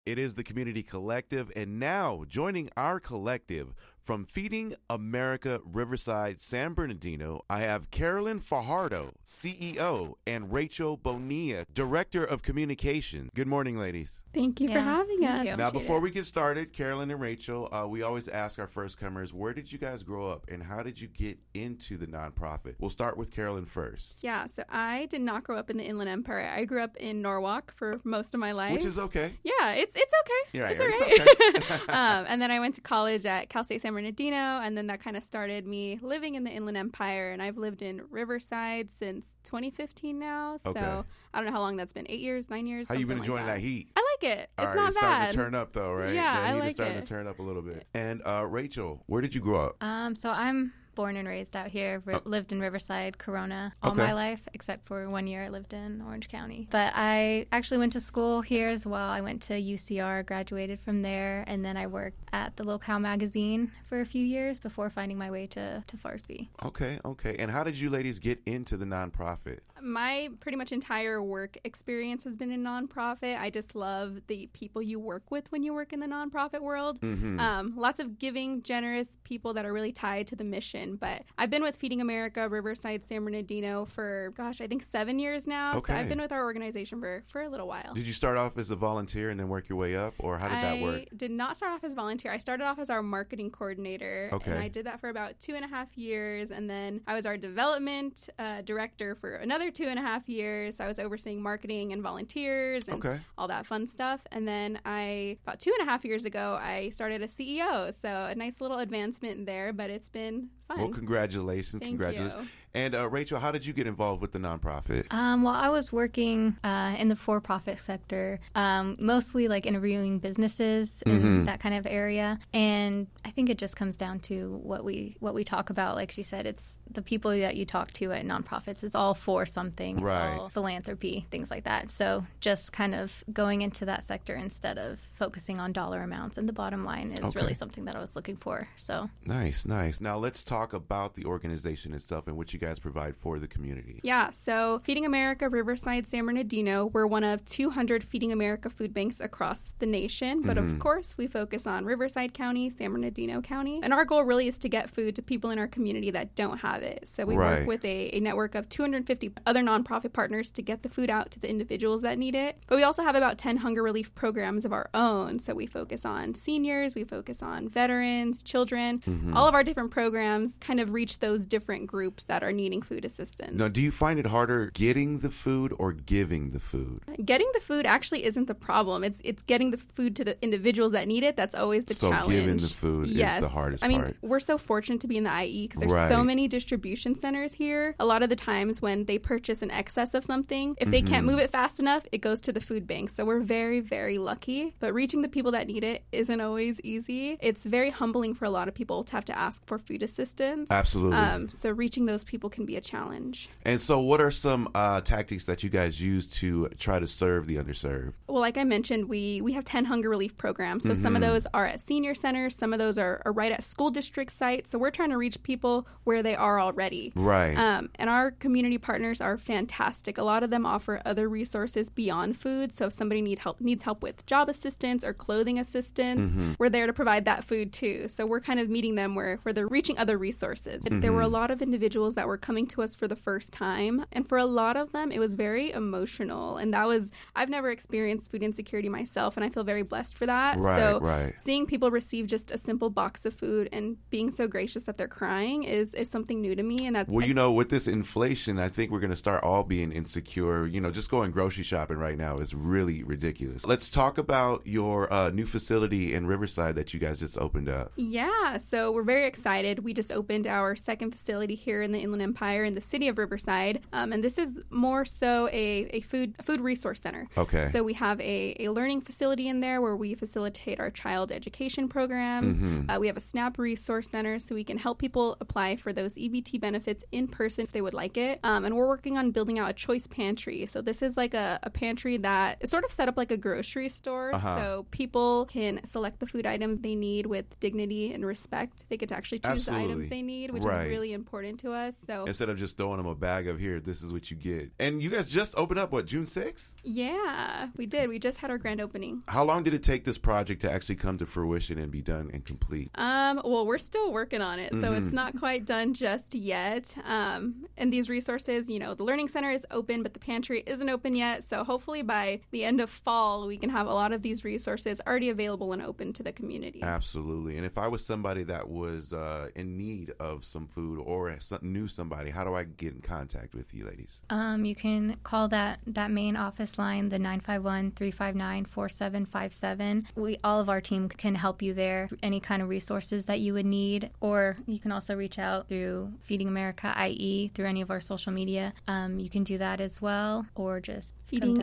It is the Community Collective, and now joining our collective from Feeding America Riverside San Bernardino, I have Carolyn Fajardo, CEO, and Rachel Bonilla, Director of Communication. Good morning, ladies. Thank you for having us. Now, before we get started, Carolyn and Rachel, we always ask our first comers, where did you guys grow up and how did you get into the nonprofit? We'll start with Carolyn first. Yeah, so I did not grow up in the Inland Empire. I grew up in Norwalk for most of my life. Which is okay. Yeah, it's okay. Yeah, it's all right. It's okay. And then I went to college at Cal State San Bernardino, and then that kind of started me living in the Inland Empire, and I've lived in Riverside since 2015 now, so Okay. I don't know how long that's been, 8 years, 9 years, How you been something enjoying like that heat? I like it. All It's right, not it's starting bad. to turn up, though, right? Yeah, the I heat like is starting it. to turn up a little bit. And Rachel, where did you grow up? So I'm born and raised out here. Lived in Riverside, Corona all Okay. my life, except for 1 year I lived in Orange County. But I actually went to school here as well. I went to UCR, graduated from there, and then I worked at the Locale magazine for a few years before finding my way to Farsby. Okay. And how did you ladies get into the nonprofit? My pretty much entire work experience has been in nonprofit. I just love the people you work with when you work in the nonprofit world. Mm-hmm. Lots of giving, generous people that are really tied to the mission. But I've been with Feeding America, Riverside, San Bernardino for, I think 7 years now. Okay. So I've been with our organization for a little while. Did you start off as a volunteer and then work your way up, or how did that work? I did not start off as volunteer. I started off as our marketing coordinator. Okay. And I did that for about 2.5 years. And then I was our development director for another 2.5 years. I was overseeing marketing and volunteers and all that fun stuff. And then about 2.5 years ago, I started as CEO. So a nice little advancement there, but it's been fun. Well, congratulations. Thank you. And Rachel, how did you get involved with the nonprofit? Well, I was working in the for-profit sector, mostly like interviewing businesses in that kind of area. And I think it just comes down to what we talk about. Like she said, it's the people that you talk to at nonprofits. It's all for something, right? All philanthropy, things like that. So just kind of going into that sector instead of focusing on dollar amounts. And the bottom line is really something that I was looking for. So Nice. Now let's talk about the organization itself and what you guys provide for the community. Yeah, so Feeding America Riverside San Bernardino, we're one of 200 Feeding America food banks across the nation. But of course, we focus on Riverside County, San Bernardino County. And our goal really is to get food to people in our community that don't have it. So we work with a network of 250 other nonprofit partners to get the food out to the individuals that need it. But we also have about 10 hunger relief programs of our own. So we focus on seniors, we focus on veterans, children. All of our different programs kind of reach those different groups that are needing food assistance. Now, do you find it harder getting the food or giving the food? Getting the food actually isn't the problem. It's getting the food to the individuals that need it. That's always the challenge. So giving the food is the hardest part. I mean, we're so fortunate to be in the IE because there's so many distribution centers here. A lot of the times when they purchase an excess of something, if they can't move it fast enough, it goes to the food bank. So we're very, very lucky. But reaching the people that need it isn't always easy. It's very humbling for a lot of people to have to ask for food assistance. Absolutely. So reaching those people can be a challenge. And so what are some tactics that you guys use to try to serve the underserved? Well, like I mentioned, we have 10 hunger relief programs. So some of those are at senior centers. Some of those are right at school district sites. So we're trying to reach people where they are already. Right. And our community partners are fantastic. A lot of them offer other resources beyond food. So if somebody needs help with job assistance or clothing assistance, we're there to provide that food too. So we're kind of meeting them where they're reaching other resources. There were a lot of individuals that were coming to us for the first time. And for a lot of them, it was very emotional. And I've never experienced food insecurity myself, and I feel very blessed for that. Seeing people receive just a simple box of food and being so gracious that they're crying is something new to me. And that's with this inflation, I think we're going to start all being insecure. Just going grocery shopping right now is really ridiculous. Let's talk about your new facility in Riverside that you guys just opened up. Yeah, so we're very excited. We just opened our second facility here in the Inland Empire in the city of Riverside. And this is more so a food resource center. Okay. So we have a learning facility in there where we facilitate our child education programs. We have a SNAP resource center so we can help people apply for those EBT EBT benefits in person if they would like it. And we're working on building out a choice pantry. So this is like a pantry that is sort of set up like a grocery store. So people can select the food items they need with dignity and respect. They get to actually choose the items they need, which is really important to us. So instead of just throwing them a bag of here, this is what you get. And you guys just opened up, what, June 6th? Yeah, we did. We just had our grand opening. How long did it take this project to actually come to fruition and be done and complete? Well, we're still working on it, so it's not quite done just yet. And these resources, you know, the Learning Center is open, but the pantry isn't open yet. So hopefully by the end of fall, we can have a lot of these resources already available and open to the community. Absolutely. And if I was somebody that was in need of some food or knew somebody, how do I get in contact with you ladies? You can call that main office line, the 951-359-4757. All of our team can help you there. Any kind of resources that you would need, or you can also reach out through Feeding America IE through any of our social media. You can do that as well, or just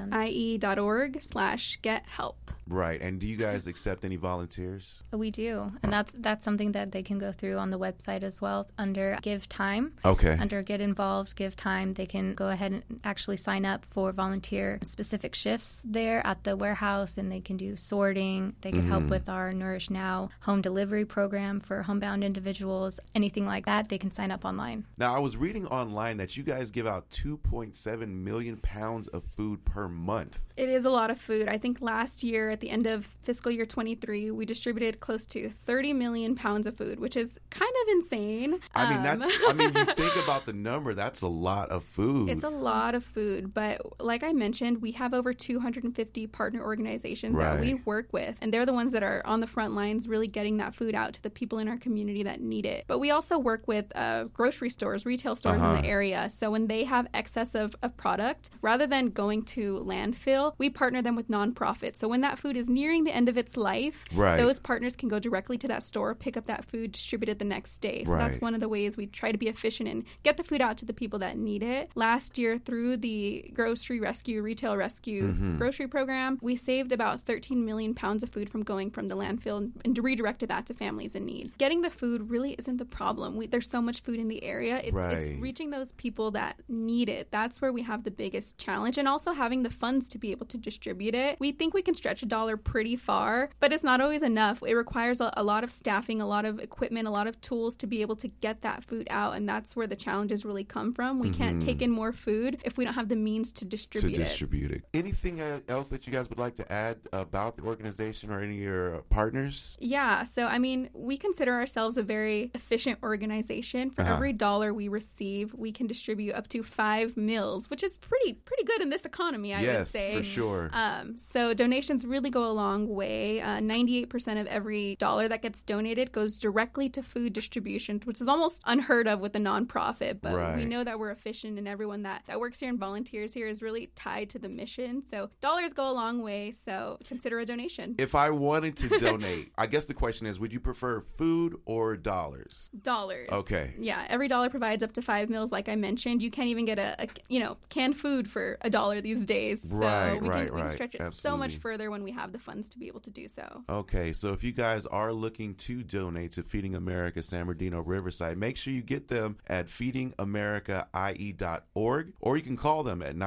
feedingie.org/gethelp. Right. And do you guys accept any volunteers? We do. And that's something that they can go through on the website as well under Give Time. Okay. Under Get Involved, Give Time, they can go ahead and actually sign up for volunteer specific shifts there at the warehouse, and they can do sorting. They can help with our Nourish Now home delivery program for homebound individuals. Anything like that, they can sign up online. Now, I was reading online that you guys give out 2.7 million pounds of food per month. It is a lot of food. I think last year, at the end of fiscal year 23, we distributed close to 30 million pounds of food, which is kind of insane. I mean, you think about the number, that's a lot of food. It's a lot of food. But like I mentioned, we have over 250 partner organizations that we work with. And they're the ones that are on the front lines really getting that food out to the people in our community that need it. But we also work with grocery stores, retail stores in the area. So when they have excess of product, rather than going to landfill, we partner them with nonprofits. So when that food is nearing the end of its life, those partners can go directly to that store, pick up that food, distribute it the next day. So that's one of the ways we try to be efficient and get the food out to the people that need it. Last year, through the Grocery Rescue, Retail Rescue grocery program, we saved about 13 million pounds of food from going from the landfill and redirected that to families in need. Getting the food really isn't the problem. There's so much food in the area. It's reaching those people that need it. That's where we have the biggest challenge, and also having the funds to be able to distribute it. We think we can stretch $1 pretty far, but it's not always enough. It requires a lot of staffing, a lot of equipment, a lot of tools to be able to get that food out, and that's where the challenges really come from. We can't take in more food if we don't have the means to distribute it. Anything else that you guys would like to add about the organization or any of your partners? Yeah, so I mean, we consider ourselves a very efficient organization. For every $1 we receive, we can distribute up to 5 meals, which is pretty good in this economy, I would say. Yes, for sure. So donations really go a long way. 98% of every $1 that gets donated goes directly to food distribution, which is almost unheard of with a nonprofit. But we know that we're efficient, and everyone that works here and volunteers here is really tied to the mission. So dollars go a long way. So consider a donation. If I wanted to donate, I guess the question is, would you prefer food or dollars? Dollars. Okay. Yeah, every $1 provides up to 5 meals, like I mentioned. You can't even get a canned food for $1 these days. So we can stretch it so much further when we have the funds to be able to do so. Okay, so if you guys are looking to donate to Feeding America San Bernardino Riverside, make sure you get them at feedingamericaie.org, or you can call them at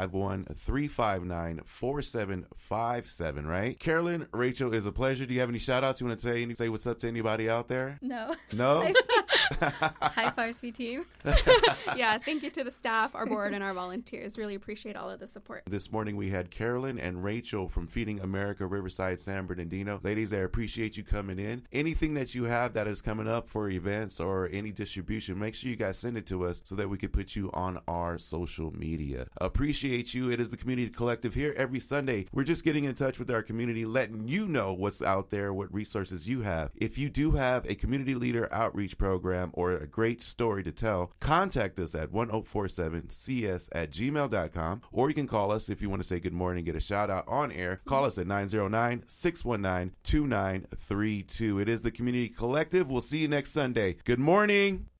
951-359-4757, right? Carolyn, Rachel, it's a pleasure. Do you have any shout outs you want to say what's up to anybody out there? No. High Varsity team. Yeah, thank you to the staff, our board, and our volunteers. Really appreciate all of the support. This morning we had Carolyn and Rachel from Feeding America Riverside San Bernardino. Ladies, I appreciate you coming in. Anything that you have that is coming up for events or any distribution, make sure you guys send it to us so that we can put you on our social media. Appreciate you. It is the Community Collective here every Sunday. We're just getting in touch with our community, letting you know what's out there, what resources you have. If you do have a community leader outreach program or a great story to tell, contact us at 1047cs@gmail.com, or you can call us if you want to say good morning, get a shout out on air. Call us at 909-619-2932. It is the Community Collective. We'll see you next Sunday. Good morning.